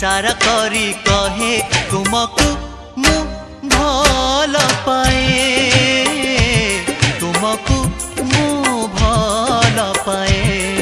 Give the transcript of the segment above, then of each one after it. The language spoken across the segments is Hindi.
इशारा करी कहे तुमको मु भल पाए, तुमको मु भल पाए।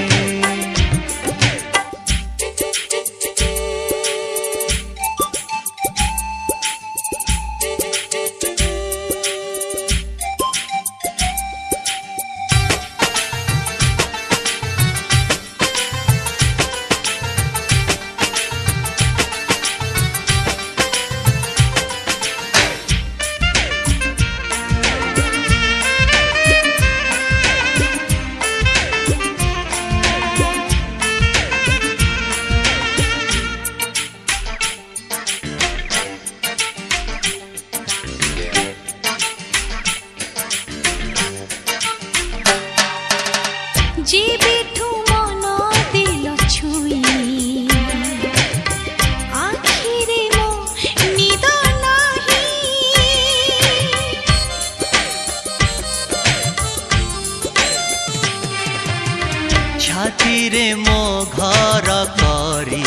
छातीरे मो घर करी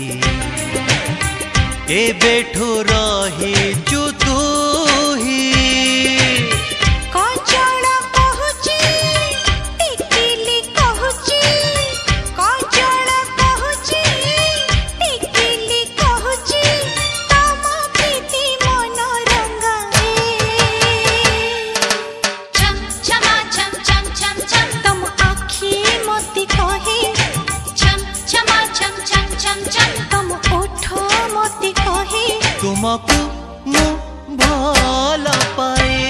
एबेठु रही जुतु ही कजल कहूची टिकिली कहूची, कजल कहूची टिकिली कहूची, तम प्रीति मन रंगाए। छम छमा छम छम छम छम तम आखी मोती कहे, छम छमा छम छम छम छम तम ओठ मोती कहे तुमको मु भल पाए,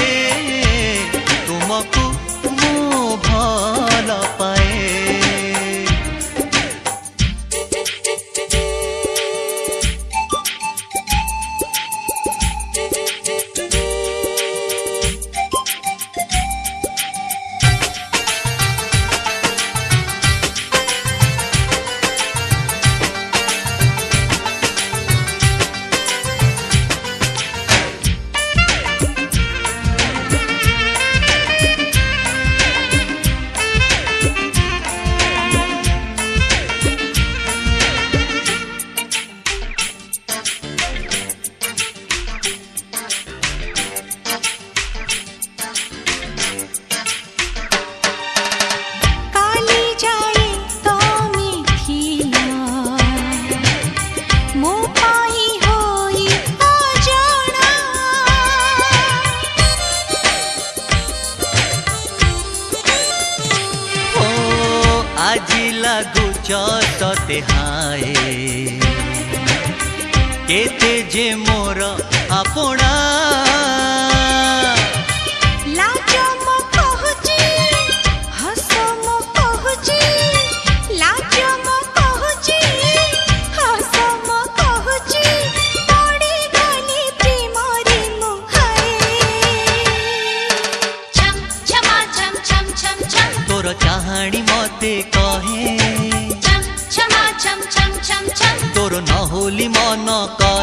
तुमको मु भल पाए। आजी लागुच तते हाय केते जे मोर आपणा लाज मो कहूची हस मो कहूची, लाज मो कहूची हस मो कहूची, पड़ी गली प्रेम रे मुहाए। छम छमा छम छम छम छम तोर चाहाणी मते कहे, छम छमा छम छम छम छम तोर न होली मन कहे।